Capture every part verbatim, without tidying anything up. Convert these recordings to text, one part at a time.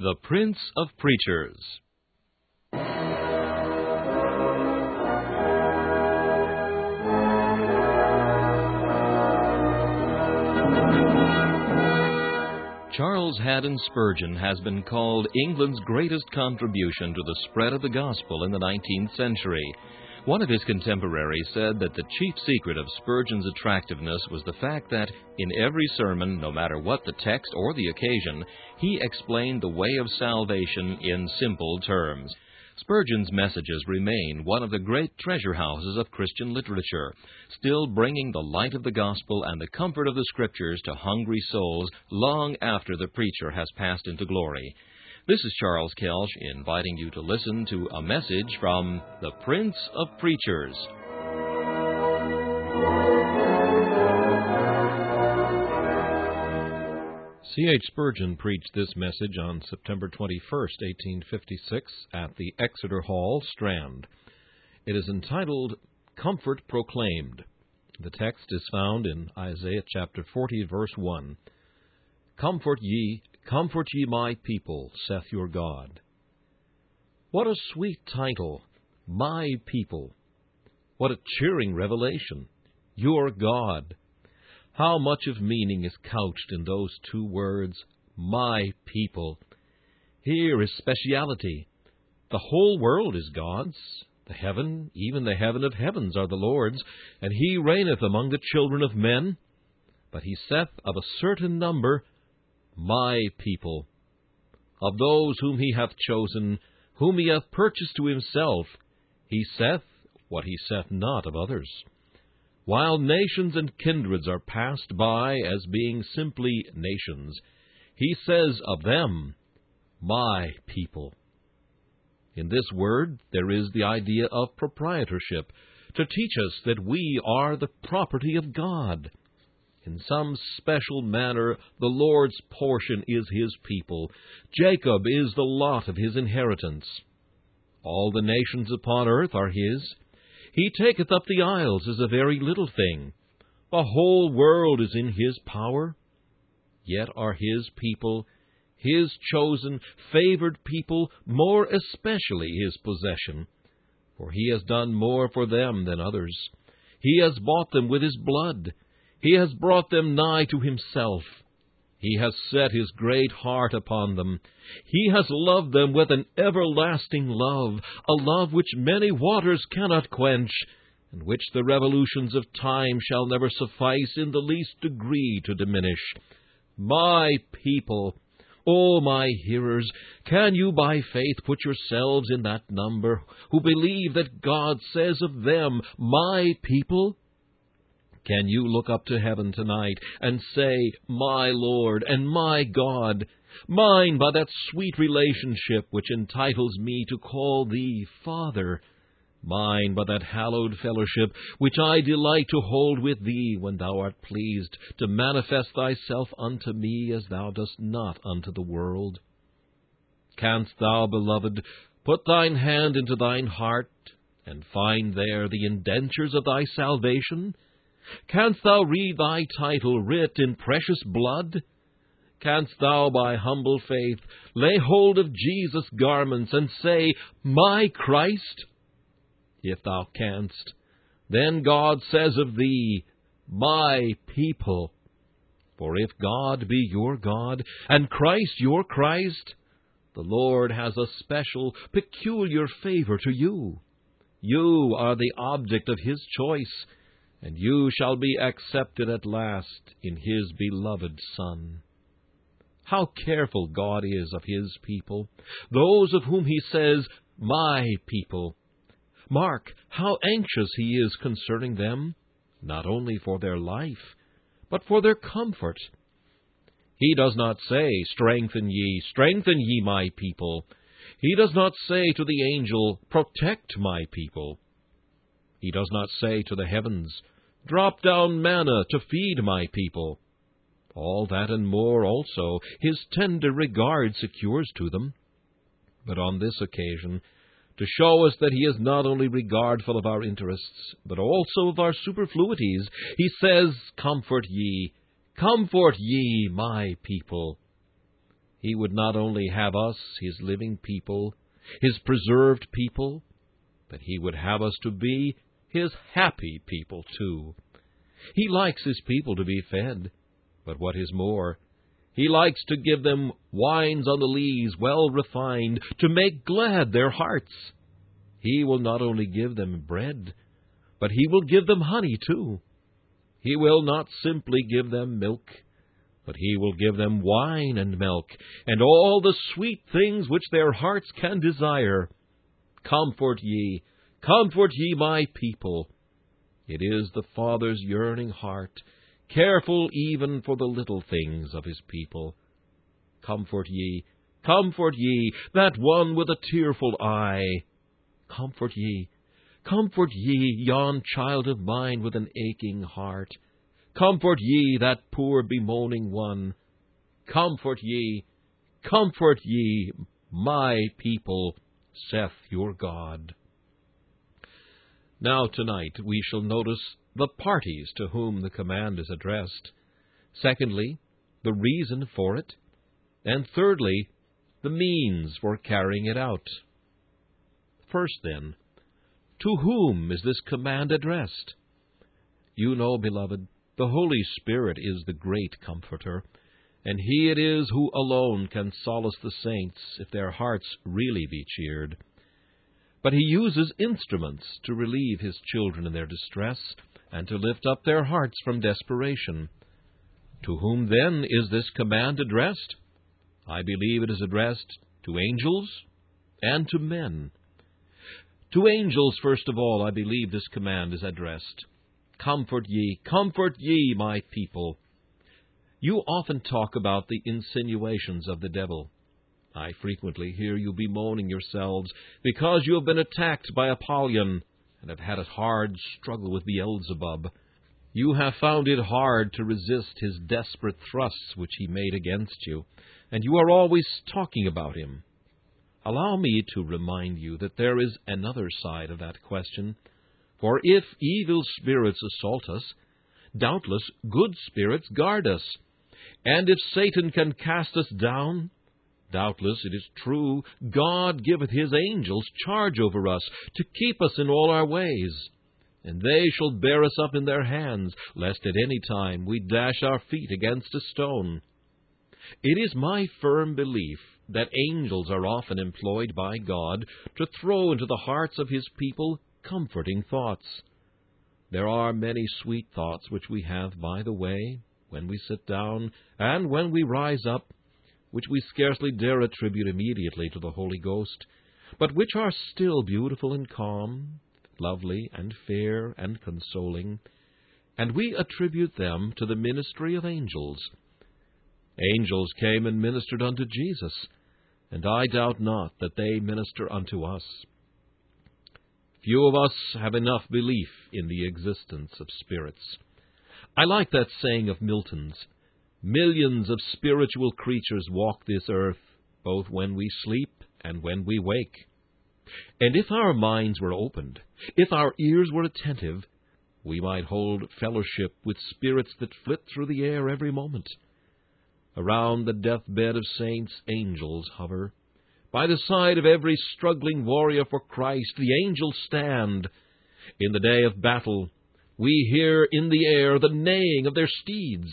The Prince of Preachers. Charles Haddon Spurgeon has been called England's greatest contribution to the spread of the gospel in the nineteenth century. One of his contemporaries said that the chief secret of Spurgeon's attractiveness was the fact that, in every sermon, no matter what the text or the occasion, he explained the way of salvation in simple terms. Spurgeon's messages remain one of the great treasure houses of Christian literature, still bringing the light of the gospel and the comfort of the Scriptures to hungry souls long after the preacher has passed into glory. This is Charles Kelsch inviting you to listen to a message from the Prince of Preachers. C H Spurgeon preached this message on September twenty-first, eighteen fifty-six, at the Exeter Hall, Strand. It is entitled, Comfort Proclaimed. The text is found in Isaiah chapter forty, verse one. Comfort ye, comfort ye my people, saith your God. What a sweet title, My People. What a cheering revelation, Your God. How much of meaning is couched in those two words, my people. Here is speciality. The whole world is God's. The heaven, even the heaven of heavens, are the Lord's, and He reigneth among the children of men. But He saith of a certain number, my people. Of those whom He hath chosen, whom He hath purchased to Himself, He saith what He saith not of others. While nations and kindreds are passed by as being simply nations, He says of them, my people. In this word there is the idea of proprietorship, to teach us that we are the property of God. In some special manner the Lord's portion is His people. Jacob is the lot of His inheritance. All the nations upon earth are His. He taketh up the isles as a very little thing. The whole world is in His power. Yet are His people, His chosen, favored people, more especially His possession. For He has done more for them than others. He has bought them with His blood. He has brought them nigh to Himself. He has set His great heart upon them. He has loved them with an everlasting love, a love which many waters cannot quench, and which the revolutions of time shall never suffice in the least degree to diminish. My people, O my hearers, can you by faith put yourselves in that number, who believe that God says of them, my people? Can you look up to heaven tonight and say, my Lord and my God, mine by that sweet relationship which entitles me to call Thee Father, mine by that hallowed fellowship which I delight to hold with Thee when Thou art pleased to manifest Thyself unto me as Thou dost not unto the world? Canst Thou, beloved, put Thine hand into Thine heart and find there the indentures of Thy salvation? Canst thou read thy title writ in precious blood? Canst thou by humble faith lay hold of Jesus' garments and say, my Christ? If thou canst, then God says of thee, my people. For if God be your God, and Christ your Christ, the Lord has a special, peculiar favor to you. You are the object of His choice, and you shall be accepted at last in His beloved Son. How careful God is of His people, those of whom He says, my people. Mark how anxious He is concerning them, not only for their life, but for their comfort. He does not say, strengthen ye, strengthen ye my people. He does not say to the angel, protect my people. He does not say to the heavens, drop down manna to feed my people. All that and more also His tender regard secures to them. But on this occasion, to show us that He is not only regardful of our interests, but also of our superfluities, He says, comfort ye, comfort ye my people. He would not only have us, His living people, His preserved people, but He would have us to be His happy people, too. He likes His people to be fed, but what is more, He likes to give them wines on the lees, well refined, to make glad their hearts. He will not only give them bread, but He will give them honey, too. He will not simply give them milk, but He will give them wine and milk, and all the sweet things which their hearts can desire. Comfort ye, comfort ye my people. It is the Father's yearning heart, careful even for the little things of His people. Comfort ye, comfort ye, that one with a tearful eye. Comfort ye, comfort ye, yon child of mine with an aching heart. Comfort ye that poor bemoaning one. Comfort ye, comfort ye, my people, saith your God. Now tonight we shall notice the parties to whom the command is addressed. Secondly, the reason for it. And thirdly, the means for carrying it out. First, then, to whom is this command addressed? You know, beloved, the Holy Spirit is the great Comforter, and He it is who alone can solace the saints if their hearts really be cheered. But He uses instruments to relieve His children in their distress and to lift up their hearts from desperation. To whom, then, is this command addressed? I believe it is addressed to angels and to men. To angels, first of all, I believe this command is addressed. Comfort ye, comfort ye, my people. You often talk about the insinuations of the devil. I frequently hear you bemoaning yourselves because you have been attacked by Apollyon and have had a hard struggle with Beelzebub. You have found it hard to resist his desperate thrusts which he made against you, and you are always talking about him. Allow me to remind you that there is another side of that question. For if evil spirits assault us, doubtless good spirits guard us. And if Satan can cast us down, doubtless it is true, God giveth His angels charge over us, to keep us in all our ways. And they shall bear us up in their hands, lest at any time we dash our feet against a stone. It is my firm belief that angels are often employed by God to throw into the hearts of His people comforting thoughts. There are many sweet thoughts which we have by the way, when we sit down, and when we rise up, which we scarcely dare attribute immediately to the Holy Ghost, but which are still beautiful and calm, lovely and fair and consoling, and we attribute them to the ministry of angels. Angels came and ministered unto Jesus, and I doubt not that they minister unto us. Few of us have enough belief in the existence of spirits. I like that saying of Milton's, "Millions of spiritual creatures walk this earth, both when we sleep and when we wake." And if our minds were opened, if our ears were attentive, we might hold fellowship with spirits that flit through the air every moment. Around the deathbed of saints, angels hover. By the side of every struggling warrior for Christ, the angels stand. In the day of battle, we hear in the air the neighing of their steeds.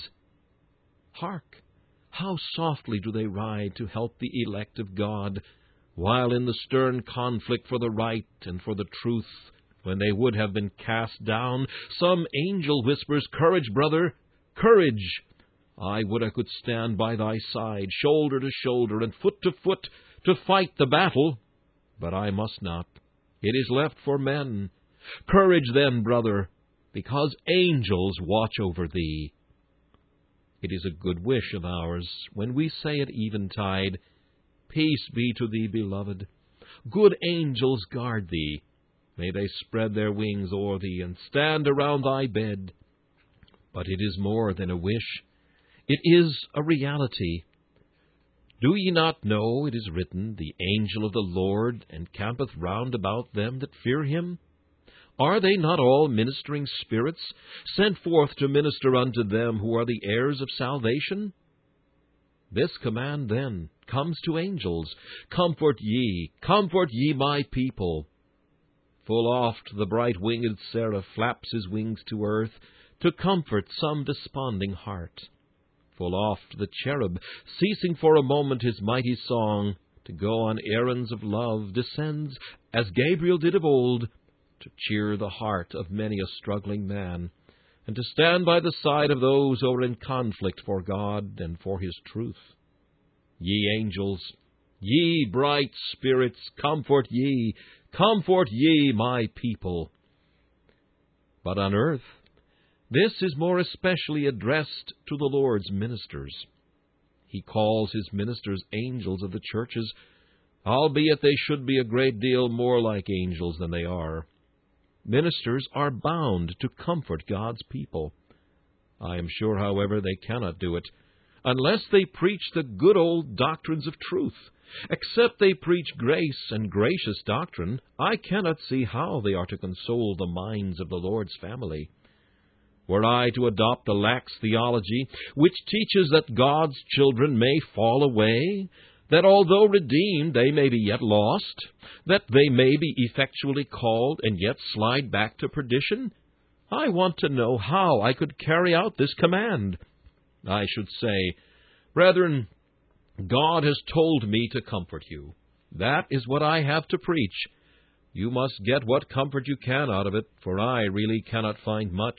Hark! How softly do they ride to help the elect of God, while in the stern conflict for the right and for the truth, when they would have been cast down, some angel whispers, "Courage, brother, courage! I would I could stand by thy side, shoulder to shoulder and foot to foot, to fight the battle, but I must not. It is left for men. Courage then, brother, because angels watch over thee." It is a good wish of ours when we say at eventide, "Peace be to thee, beloved. Good angels guard thee. May they spread their wings o'er thee and stand around thy bed." But it is more than a wish. It is a reality. Do ye not know, it is written, "The angel of the Lord encampeth round about them that fear him"? Are they not all ministering spirits, sent forth to minister unto them who are the heirs of salvation? This command, then, comes to angels. Comfort ye, comfort ye my people. Full oft the bright-winged seraph flaps his wings to earth, to comfort some desponding heart. Full oft the cherub, ceasing for a moment his mighty song, to go on errands of love, descends, as Gabriel did of old, to cheer the heart of many a struggling man, and to stand by the side of those who are in conflict for God and for His truth. Ye angels, ye bright spirits, comfort ye, comfort ye my people. But on earth, this is more especially addressed to the Lord's ministers. He calls His ministers angels of the churches, albeit they should be a great deal more like angels than they are. Ministers are bound to comfort God's people. I am sure, however, they cannot do it unless they preach the good old doctrines of truth. Except they preach grace and gracious doctrine, I cannot see how they are to console the minds of the Lord's family. Were I to adopt a lax theology, which teaches that God's children may fall away, that although redeemed they may be yet lost, that they may be effectually called and yet slide back to perdition, I want to know how I could carry out this command. I should say, Brethren, God has told me to comfort you. That is what I have to preach. You must get what comfort you can out of it, for I really cannot find much.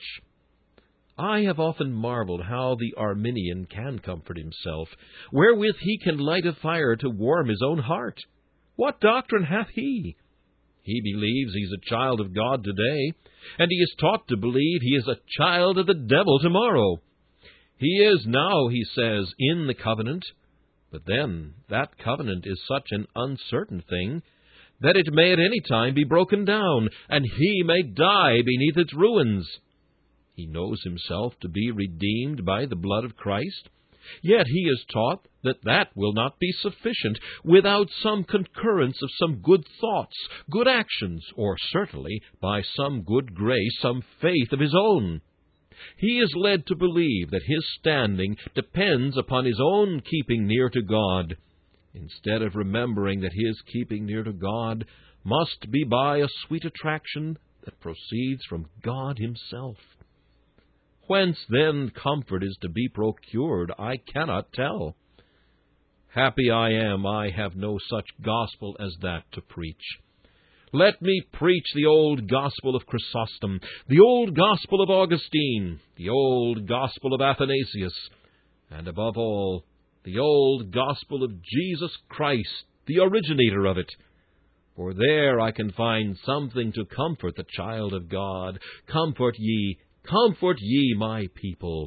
I have often marveled how the Arminian can comfort himself, wherewith he can light a fire to warm his own heart. What doctrine hath he? He believes he is a child of God today, and he is taught to believe he is a child of the devil tomorrow. He is now, he says, in the covenant, but then that covenant is such an uncertain thing that it may at any time be broken down, and he may die beneath its ruins. He knows himself to be redeemed by the blood of Christ, yet he is taught that that will not be sufficient without some concurrence of some good thoughts, good actions, or certainly by some good grace, some faith of his own. He is led to believe that his standing depends upon his own keeping near to God, instead of remembering that his keeping near to God must be by a sweet attraction that proceeds from God Himself. Whence, then, comfort is to be procured, I cannot tell. Happy I am I have no such gospel as that to preach. Let me preach the old gospel of Chrysostom, the old gospel of Augustine, the old gospel of Athanasius, and above all, the old gospel of Jesus Christ, the originator of it. For there I can find something to comfort the child of God. Comfort ye, comfort ye my people.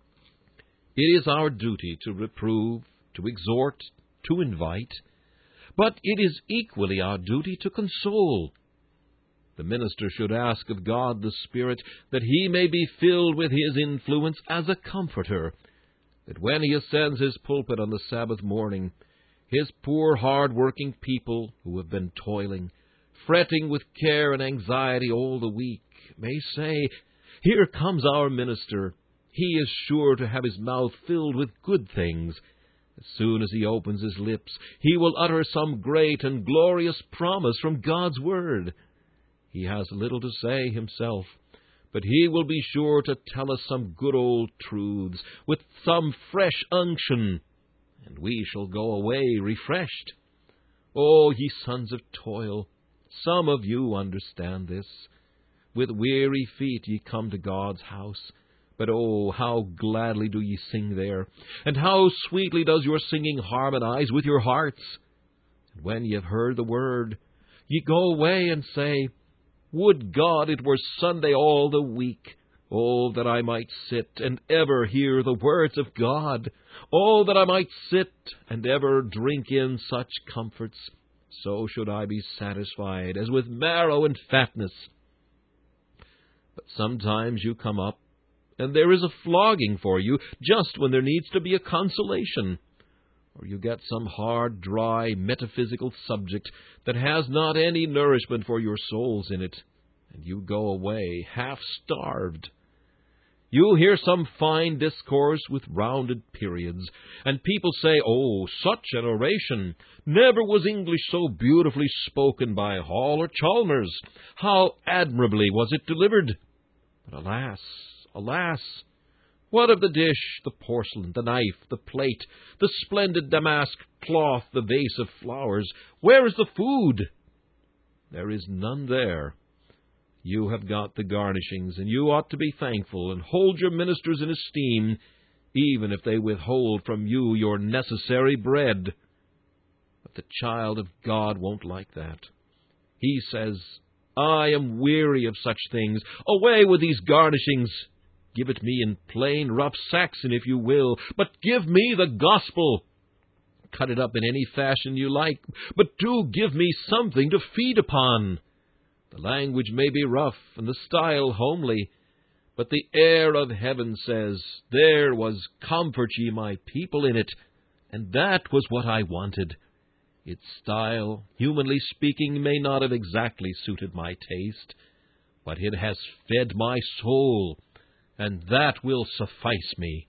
It is our duty to reprove, to exhort, to invite, but it is equally our duty to console. The minister should ask of God the Spirit that he may be filled with His influence as a comforter, that when he ascends his pulpit on the Sabbath morning, his poor hard-working people who have been toiling, fretting with care and anxiety all the week, may say, "Here comes our minister. He is sure to have his mouth filled with good things. As soon as he opens his lips, he will utter some great and glorious promise from God's Word. He has little to say himself, but he will be sure to tell us some good old truths with some fresh unction, and we shall go away refreshed. Oh, ye sons of toil, some of you understand this. With weary feet ye come to God's house, but oh, how gladly do ye sing there, and how sweetly does your singing harmonize with your hearts. And when ye have heard the word, ye go away and say, Would God it were Sunday all the week. Oh, that I might sit and ever hear the words of God. Oh, that I might sit and ever drink in such comforts. So should I be satisfied as with marrow and fatness. But sometimes you come up, and there is a flogging for you just when there needs to be a consolation. Or you get some hard, dry, metaphysical subject that has not any nourishment for your souls in it, and you go away half-starved. You hear some fine discourse with rounded periods, and people say, "Oh, such an oration! Never was English so beautifully spoken by Hall or Chalmers. How admirably was it delivered!" But alas, alas! What of the dish, the porcelain, the knife, the plate, the splendid damask cloth, the vase of flowers? Where is the food? There is none there. You have got the garnishings, and you ought to be thankful and hold your ministers in esteem, even if they withhold from you your necessary bread. But the child of God won't like that. He says, "I am weary of such things. Away with these garnishings. Give it me in plain, rough Saxon, if you will, but give me the gospel. Cut it up in any fashion you like, but do give me something to feed upon. The language may be rough, and the style homely, but the air of heaven says, 'There was comfort ye my people in it,' and that was what I wanted. Its style, humanly speaking, may not have exactly suited my taste, but it has fed my soul, and that will suffice me.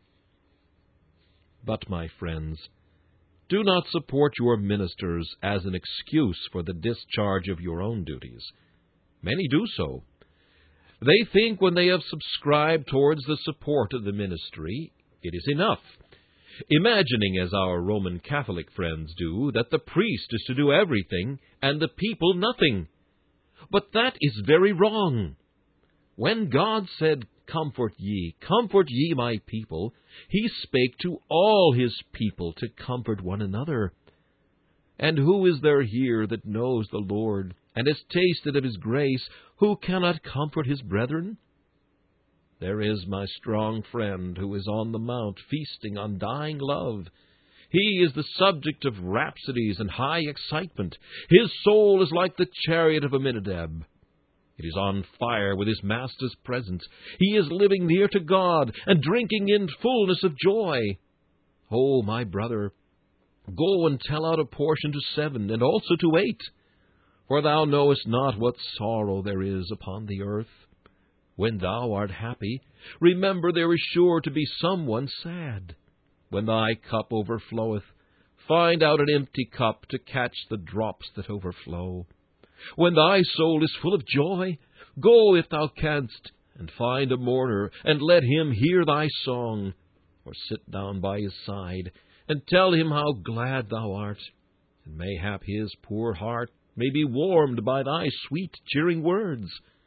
But, my friends, do not support your ministers as an excuse for the discharge of your own duties. Many do so. They think when they have subscribed towards the support of the ministry, it is enough, imagining, as our Roman Catholic friends do, that the priest is to do everything and the people nothing. But that is very wrong. When God said, 'Comfort ye, comfort ye my people,' he spake to all his people to comfort one another. And who is there here that knows the Lord, and has tasted of his grace, who cannot comfort his brethren? There is my strong friend who is on the mount feasting on dying love. He is the subject of rhapsodies and high excitement. His soul is like the chariot of Aminadab. It is on fire with his master's presence. He is living near to God and drinking in fullness of joy. Oh, my brother, go and tell out a portion to seven and also to eight, for thou knowest not what sorrow there is upon the earth. When thou art happy, remember there is sure to be someone sad. When thy cup overfloweth, find out an empty cup to catch the drops that overflow. When thy soul is full of joy, go, if thou canst, and find a mourner, and let him hear thy song, or sit down by his side, and tell him how glad thou art, and mayhap his poor heart may be warmed by thy sweet, cheering words.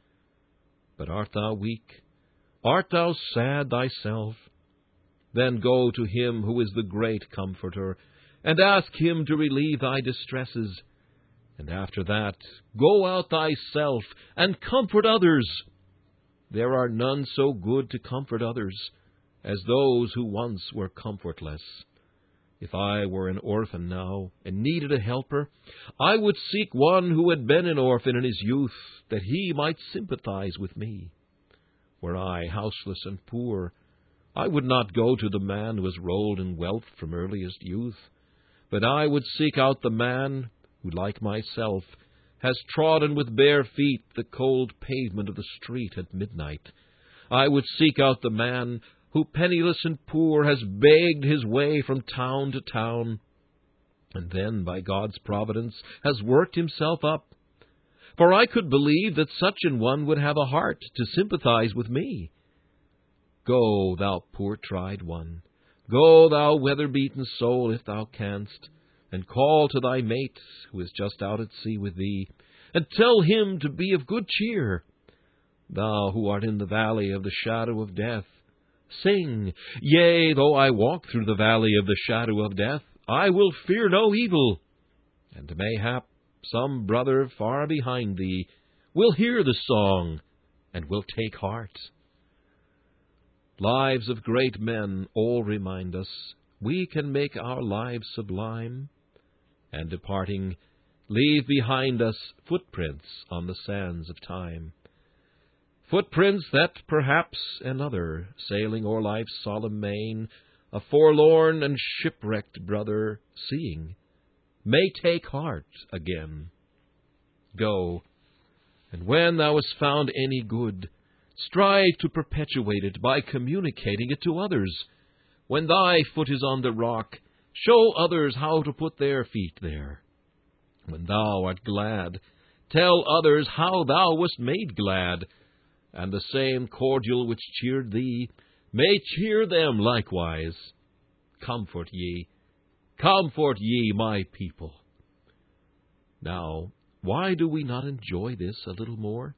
But art thou weak? Art thou sad thyself? Then go to him who is the great Comforter, and ask him to relieve thy distresses. And after that, go out thyself, and comfort others. There are none so good to comfort others as those who once were comfortless. If I were an orphan now, and needed a helper, I would seek one who had been an orphan in his youth, that he might sympathize with me. Were I houseless and poor, I would not go to the man who has rolled in wealth from earliest youth, but I would seek out the man who, like myself, has trodden with bare feet the cold pavement of the street at midnight. I would seek out the man who, penniless and poor, has begged his way from town to town, and then, by God's providence, has worked himself up. For I could believe that such an one would have a heart to sympathize with me. Go, thou poor tried one. Go, thou weather-beaten soul, if thou canst, and call to thy mate, who is just out at sea with thee, and tell him to be of good cheer. Thou who art in the valley of the shadow of death, sing, "Yea, though I walk through the valley of the shadow of death, I will fear no evil." And mayhap some brother far behind thee will hear the song and will take heart. Lives of great men all remind us we can make our lives sublime, and departing, leave behind us footprints on the sands of time. Footprints that perhaps another, sailing o'er life's solemn main, a forlorn and shipwrecked brother, seeing, may take heart again. Go, and when thou hast found any good, Strive to perpetuate it by communicating it to others. When thy foot is on the rock, show others how to put their feet there. When thou art glad, tell others how thou wast made glad, and the same cordial which cheered thee may cheer them likewise. Comfort ye, comfort ye, my people. Now, why do we not enjoy this a little more?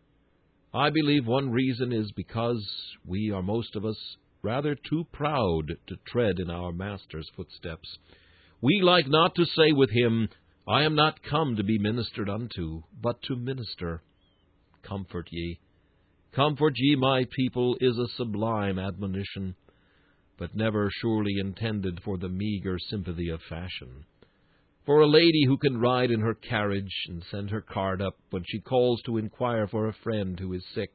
I believe one reason is because we are most of us rather too proud to tread in our Master's footsteps. We like not to say with him, I am not come to be ministered unto, but to minister. Comfort ye. Comfort ye, my people, is a sublime admonition, but never surely intended for the meager sympathy of fashion. For a lady who can ride in her carriage and send her card up when she calls to inquire for a friend who is sick.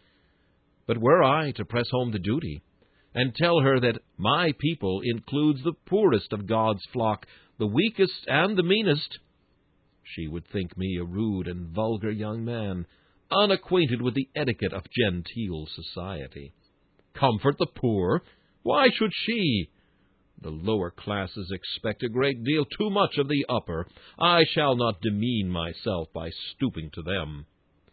But were I to press home the duty, and tell her that my people includes the poorest of God's flock, the weakest and the meanest, she would think me a rude and vulgar young man, unacquainted with the etiquette of genteel society. Comfort the poor? Why should she? The lower classes expect a great deal too much of the upper. I shall not demean myself by stooping to them.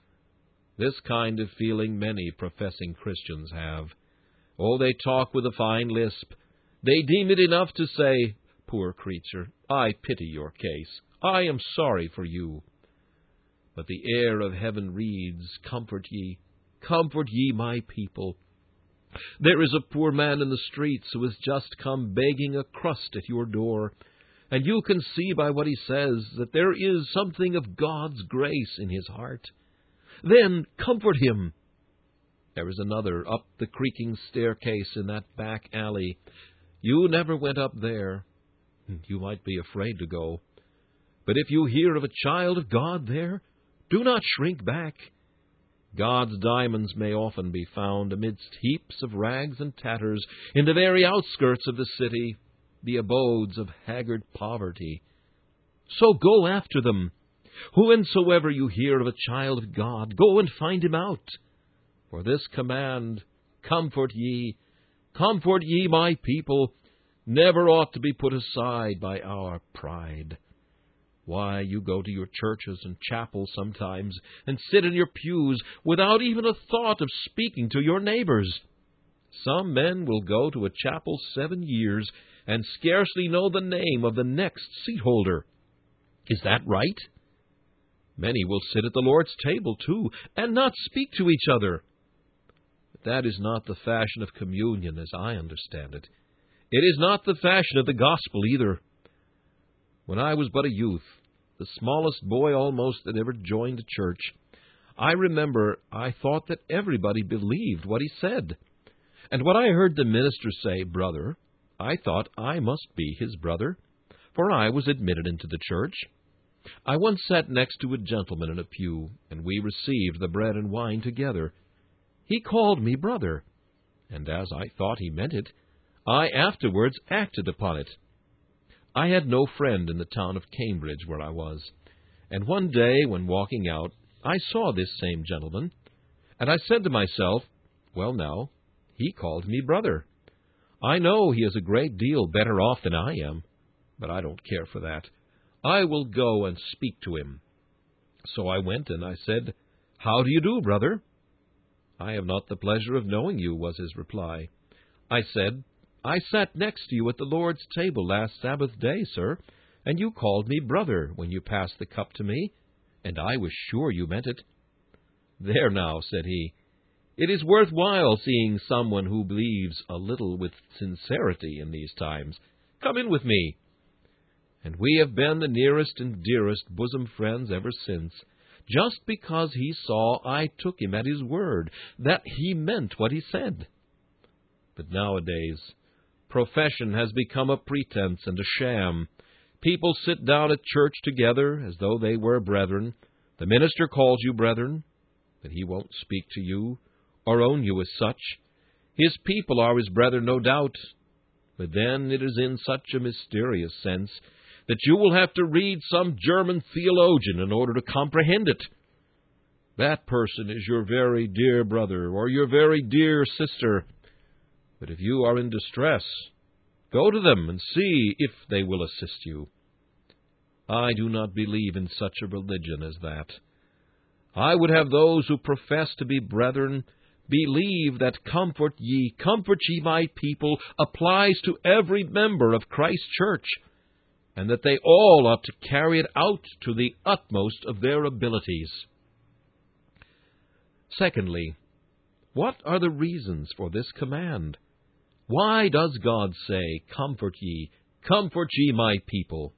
This kind of feeling many professing Christians have. Oh, they talk with a fine lisp. They deem it enough to say, Poor creature, I pity your case. I am sorry for you. But the air of heaven reads, Comfort ye, comfort ye, my people. There is a poor man in the streets who has just come begging a crust at your door, and you can see by what he says that there is something of God's grace in his heart. Then comfort him. There is another up the creaking staircase in that back alley. You never went up there. You might be afraid to go. But if you hear of a child of God there, do not shrink back. God's diamonds may often be found amidst heaps of rags and tatters in the very outskirts of the city, the abodes of haggard poverty. So go after them. Whensoever you hear of a child of God, go and find him out. For this command, comfort ye, comfort ye, my people, never ought to be put aside by our pride. Why, you go to your churches and chapels sometimes, and sit in your pews without even a thought of speaking to your neighbors. Some men will go to a chapel seven years and scarcely know the name of the next seat holder. Is that right? Many will sit at the Lord's table, too, and not speak to each other. But that is not the fashion of communion as I understand it. It is not the fashion of the gospel either. When I was but a youth, the smallest boy almost that ever joined a church, I remember I thought that everybody believed what he said. And when I heard the minister say, Brother, I thought I must be his brother, for I was admitted into the church. I once sat next to a gentleman in a pew, and we received the bread and wine together. He called me brother, and as I thought he meant it, I afterwards acted upon it. I had no friend in the town of Cambridge where I was, and one day when walking out, I saw this same gentleman, and I said to myself, well now, he called me brother. I know he is a great deal better off than I am, but I don't care for that. I will go and speak to him. So I went and I said, How do you do, brother? I have not the pleasure of knowing you, was his reply. I said, I sat next to you at the Lord's table last Sabbath day, sir, and you called me brother when you passed the cup to me, and I was sure you meant it. There now, said he, it is worth while seeing someone who believes a little with sincerity in these times. Come in with me. And we have been the nearest and dearest bosom friends ever since, just because he saw I took him at his word, that he meant what he said. But nowadays, profession has become a pretense and a sham. People sit down at church together as though they were brethren. The minister calls you brethren, but he won't speak to you or own you as such. His people are his brethren, no doubt, but then it is in such a mysterious sense that you will have to read some German theologian in order to comprehend it. That person is your very dear brother or your very dear sister. But if you are in distress, go to them and see if they will assist you. I do not believe in such a religion as that. I would have those who profess to be brethren believe that comfort ye, comfort ye my people, applies to every member of Christ's church, and that they all ought to carry it out to the utmost of their abilities. Secondly, what are the reasons for this command? Why does God say, comfort ye, comfort ye my people?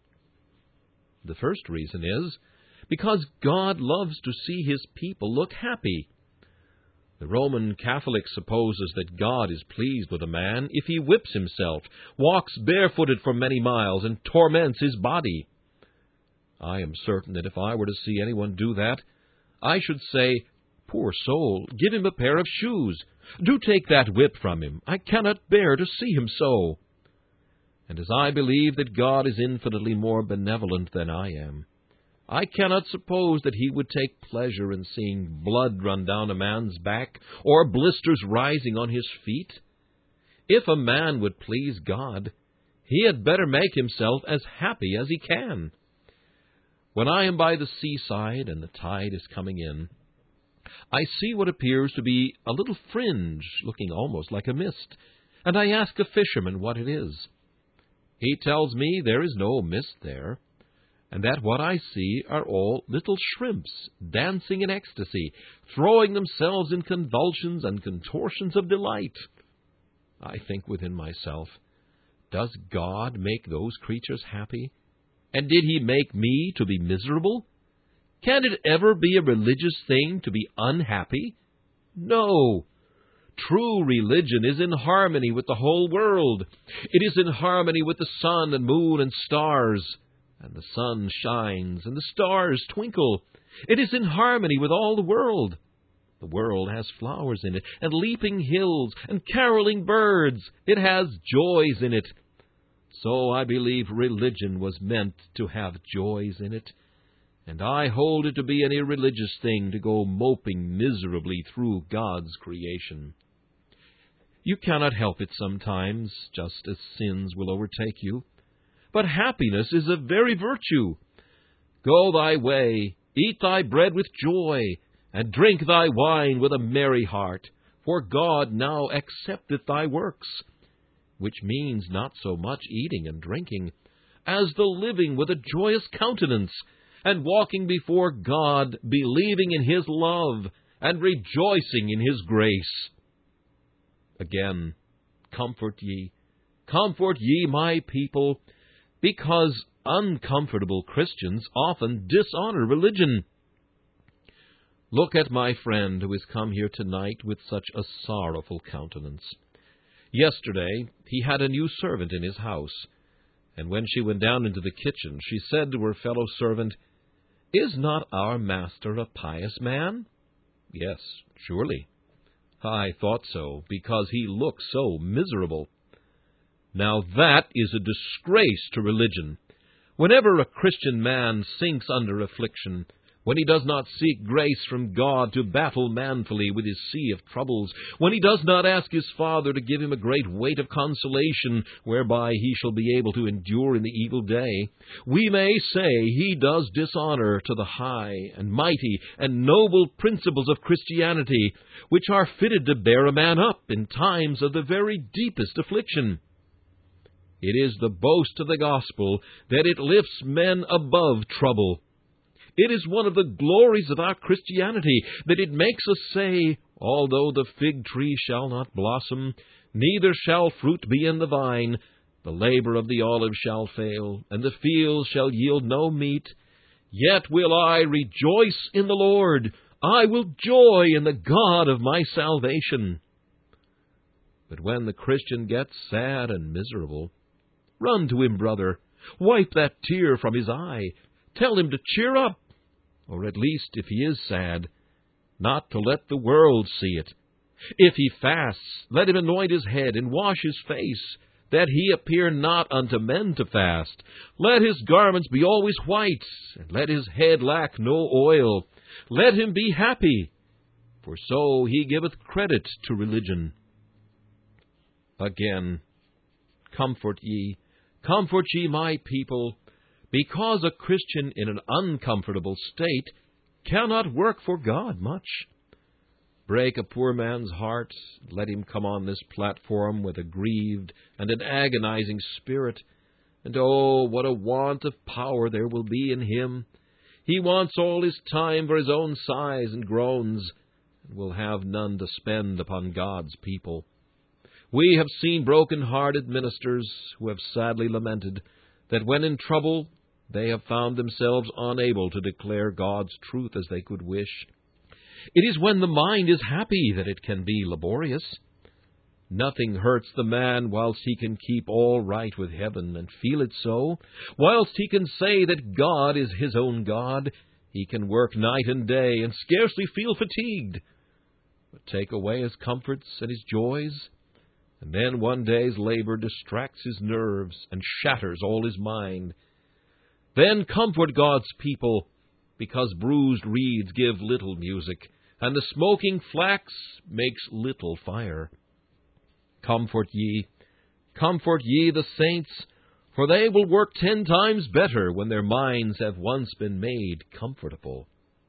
The first reason is because God loves to see His people look happy. The Roman Catholic supposes that God is pleased with a man if he whips himself, walks barefooted for many miles, and torments his body. I am certain that if I were to see anyone do that, I should say, poor soul, give him a pair of shoes. Do take that whip from him. I cannot bear to see him so. And as I believe that God is infinitely more benevolent than I am, I cannot suppose that He would take pleasure in seeing blood run down a man's back or blisters rising on his feet. If a man would please God, he had better make himself as happy as he can. When I am by the seaside and the tide is coming in, I see what appears to be a little fringe, looking almost like a mist, and I ask a fisherman what it is. He tells me there is no mist there, and that what I see are all little shrimps dancing in ecstasy, throwing themselves in convulsions and contortions of delight. I think within myself, does God make those creatures happy? And did He make me to be miserable? Can it ever be a religious thing to be unhappy? No. True religion is in harmony with the whole world. It is in harmony with the sun and moon and stars. And the sun shines, and the stars twinkle. It is in harmony with all the world. The world has flowers in it, and leaping hills, and caroling birds. It has joys in it. So I believe religion was meant to have joys in it. And I hold it to be an irreligious thing to go moping miserably through God's creation. You cannot help it sometimes, just as sins will overtake you. But happiness is a very virtue. Go thy way, eat thy bread with joy, and drink thy wine with a merry heart, for God now accepteth thy works, which means not so much eating and drinking, as the living with a joyous countenance, and walking before God, believing in His love, and rejoicing in His grace. Again, comfort ye, comfort ye my people, because uncomfortable Christians often dishonor religion. Look at my friend who has come here tonight with such a sorrowful countenance. Yesterday he had a new servant in his house, and when she went down into the kitchen, she said to her fellow servant, "Is not our master a pious man?" "Yes, surely." "I thought so, because he looks so miserable." Now that is a disgrace to religion. Whenever a Christian man sinks under affliction, when he does not seek grace from God to battle manfully with his sea of troubles, when he does not ask his Father to give him a great weight of consolation whereby he shall be able to endure in the evil day, we may say he does dishonor to the high and mighty and noble principles of Christianity, which are fitted to bear a man up in times of the very deepest affliction. It is the boast of the gospel that it lifts men above trouble. It is one of the glories of our Christianity that it makes us say, although the fig tree shall not blossom, neither shall fruit be in the vine, the labor of the olive shall fail, and the field shall yield no meat, yet will I rejoice in the Lord. I will joy in the God of my salvation. But when the Christian gets sad and miserable, run to him, brother. Wipe that tear from his eye. Tell him to cheer up, or at least, if he is sad, not to let the world see it. If he fasts, let him anoint his head and wash his face, that he appear not unto men to fast. Let his garments be always white, and let his head lack no oil. Let him be happy, for so he giveth credit to religion. Again, comfort ye, comfort ye my people, because a Christian in an uncomfortable state cannot work for God much. Break a poor man's heart, let him come on this platform with a grieved and an agonizing spirit, and oh, what a want of power there will be in him. He wants all his time for his own sighs and groans, and will have none to spend upon God's people. We have seen broken-hearted ministers who have sadly lamented that when in trouble they have found themselves unable to declare God's truth as they could wish. It is when the mind is happy that it can be laborious. Nothing hurts the man whilst he can keep all right with heaven and feel it so. Whilst he can say that God is his own God, he can work night and day and scarcely feel fatigued. But take away his comforts and his joys, and then one day's labor distracts his nerves and shatters all his mind. Then comfort God's people, because bruised reeds give little music, and the smoking flax makes little fire. Comfort ye, comfort ye the saints, for they will work ten times better when their minds have once been made comfortable.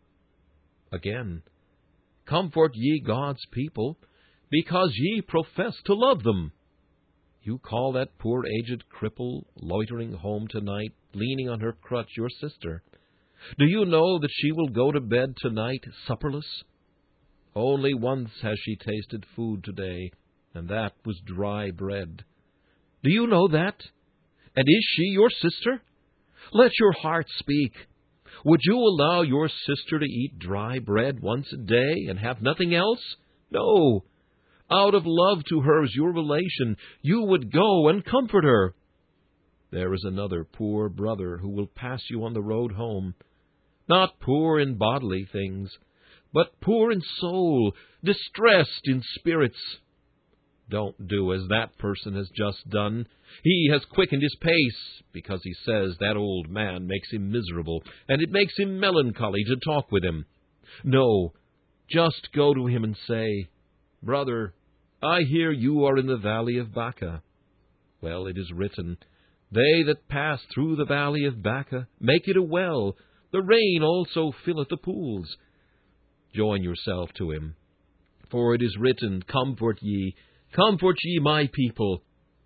Again, comfort ye God's people, because ye profess to love them. You call that poor aged cripple loitering home tonight, leaning on her crutch, your sister. Do you know that she will go to bed tonight supperless? Only once has she tasted food today, and that was dry bread. Do you know that? And is she your sister? Let your heart speak. Would you allow your sister to eat dry bread once a day and have nothing else? No. Out of love to her as your relation, you would go and comfort her. There is another poor brother who will pass you on the road home, not poor in bodily things, but poor in soul, distressed in spirits. Don't do as that person has just done. He has quickened his pace, because he says that old man makes him miserable, and it makes him melancholy to talk with him. No, just go to him and say, Brother, I hear you are in the valley of Baca. Well, it is written, They that pass through the valley of Baca make it a well. The rain also filleth the pools. Join yourself to him. For it is written, Comfort ye, comfort ye my people.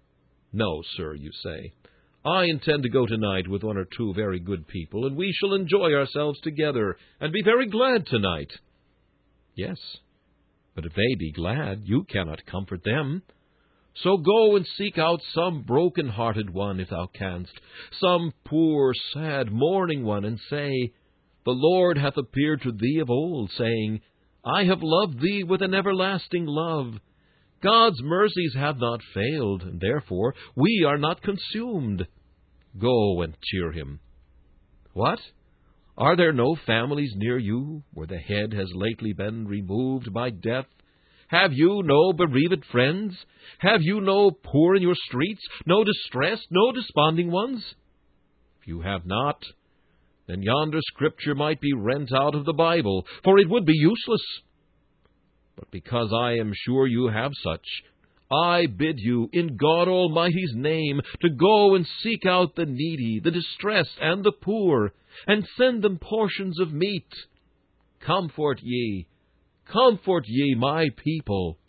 No, sir, you say. I intend to go tonight with one or two very good people, and we shall enjoy ourselves together, and be very glad tonight. Yes, but if they be glad, you cannot comfort them. So go and seek out some broken-hearted one, if thou canst, some poor, sad, mourning one, and say, The Lord hath appeared to thee of old, saying, I have loved thee with an everlasting love. God's mercies have not failed, and therefore we are not consumed. Go and cheer him. What? Are there no families near you, where the head has lately been removed by death? Have you no bereaved friends? Have you no poor in your streets, no distressed, no desponding ones? If you have not, then yonder scripture might be rent out of the Bible, for it would be useless. But because I am sure you have such, I bid you, in God Almighty's name, to go and seek out the needy, the distressed, and the poor, and send them portions of meat. Comfort ye, comfort ye my people.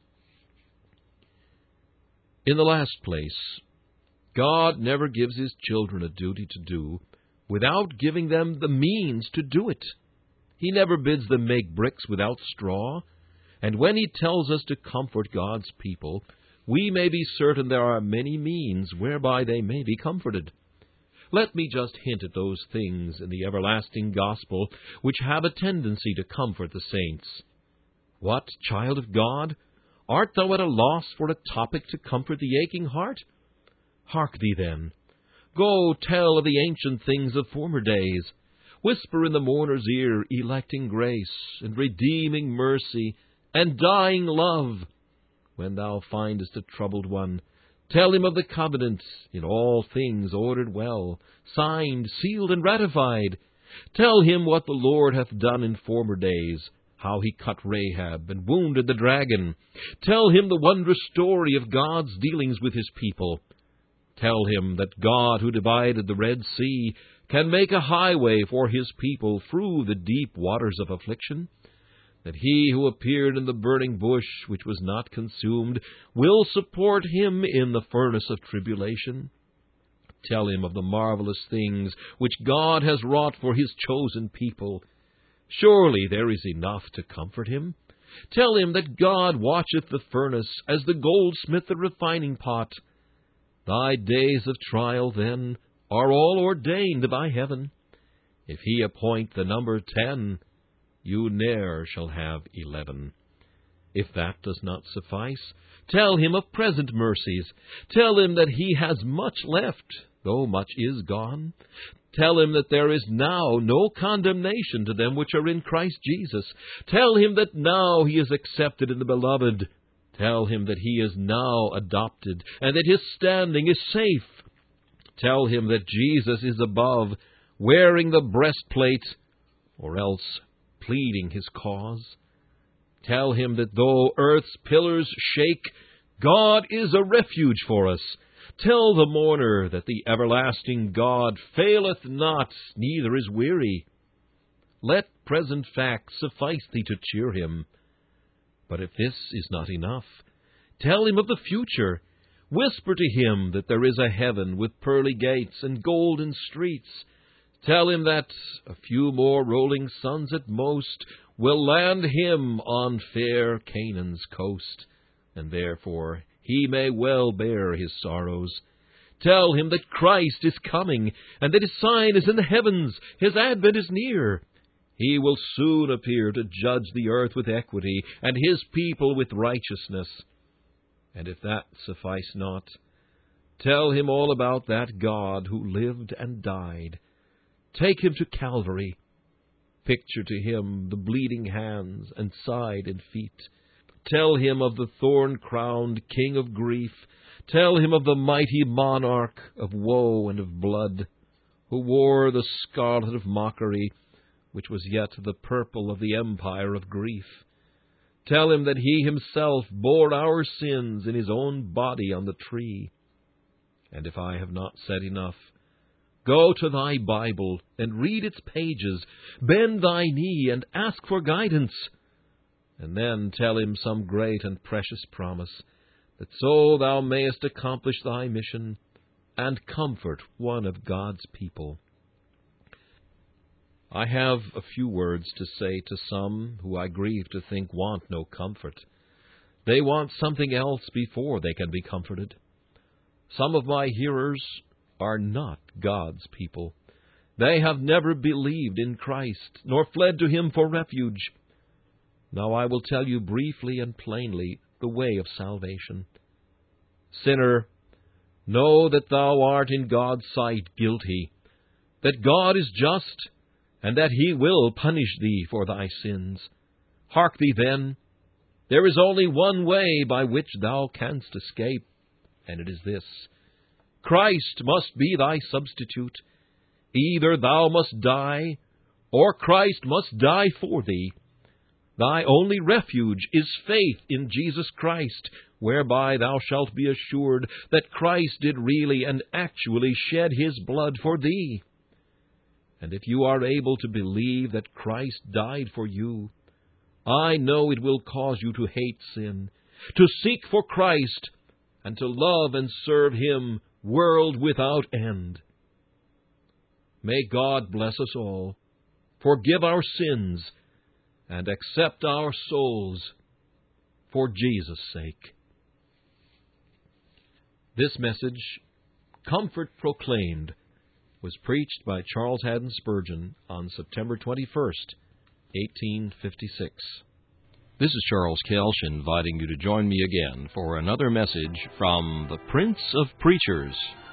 In the last place, God never gives his children a duty to do without giving them the means to do it. He never bids them make bricks without straw, and when he tells us to comfort God's people, we may be certain there are many means whereby they may be comforted. Let me just hint at those things in the everlasting gospel which have a tendency to comfort the saints. What, child of God? Art thou at a loss for a topic to comfort the aching heart? Hark thee then. Go tell of the ancient things of former days. Whisper in the mourner's ear electing grace, and redeeming mercy, and dying love. When thou findest a troubled one, Tell him of the covenant, in all things ordered well, signed, sealed, and ratified. Tell him what the Lord hath done in former days, how he cut Rahab and wounded the dragon. Tell him the wondrous story of God's dealings with his people. Tell him that God, who divided the Red Sea, can make a highway for his people through the deep waters of affliction, that he who appeared in the burning bush, which was not consumed, will support him in the furnace of tribulation. Tell him of the marvelous things which God has wrought for his chosen people. Surely there is enough to comfort him. Tell him that God watcheth the furnace, as the goldsmith the refining pot. Thy days of trial, then, are all ordained by heaven. If he appoint the number ten, you ne'er shall have eleven. If that does not suffice, tell him of present mercies. Tell him that he has much left, though much is gone. Tell him that there is now no condemnation to them which are in Christ Jesus. Tell him that now he is accepted in the Beloved. Tell him that he is now adopted, and that his standing is safe. Tell him that Jesus is above, wearing the breastplate, or else pleading his cause. Tell him that though earth's pillars shake, God is a refuge for us. Tell the mourner that the everlasting God faileth not, neither is weary. Let present facts suffice thee to cheer him. But if this is not enough, tell him of the future. Whisper to him that there is a heaven with pearly gates and golden streets. Tell him that a few more rolling suns at most will land him on fair Canaan's coast, and therefore he may well bear his sorrows. Tell him that Christ is coming, and that his sign is in the heavens, his advent is near. He will soon appear to judge the earth with equity, and his people with righteousness. And if that suffice not, tell him all about that God who lived and died. Take him to Calvary. Picture to him the bleeding hands and side and feet. Tell him of the thorn-crowned King of grief. Tell him of the mighty monarch of woe and of blood, who wore the scarlet of mockery, which was yet the purple of the empire of grief. Tell him that he himself bore our sins in his own body on the tree. And if I have not said enough, go to thy Bible and read its pages, bend thy knee and ask for guidance, and then tell him some great and precious promise, that so thou mayest accomplish thy mission and comfort one of God's people. I have a few words to say to some who I grieve to think want no comfort. They want something else before they can be comforted. Some of my hearers are not God's people. They have never believed in Christ, nor fled to him for refuge. Now I will tell you briefly and plainly the way of salvation. Sinner, know that thou art in God's sight guilty, that God is just, and that he will punish thee for thy sins. Hark thee then, there is only one way by which thou canst escape, and it is this: Christ must be thy substitute. Either thou must die, or Christ must die for thee. Thy only refuge is faith in Jesus Christ, whereby thou shalt be assured that Christ did really and actually shed his blood for thee. And if you are able to believe that Christ died for you, I know it will cause you to hate sin, to seek for Christ, and to love and serve him world without end. May God bless us all, forgive our sins, and accept our souls for Jesus' sake. This message, Comfort Proclaimed, was preached by Charles Haddon Spurgeon on September twenty-first, eighteen fifty-six. This is Charles Kelsch inviting you to join me again for another message from the Prince of Preachers,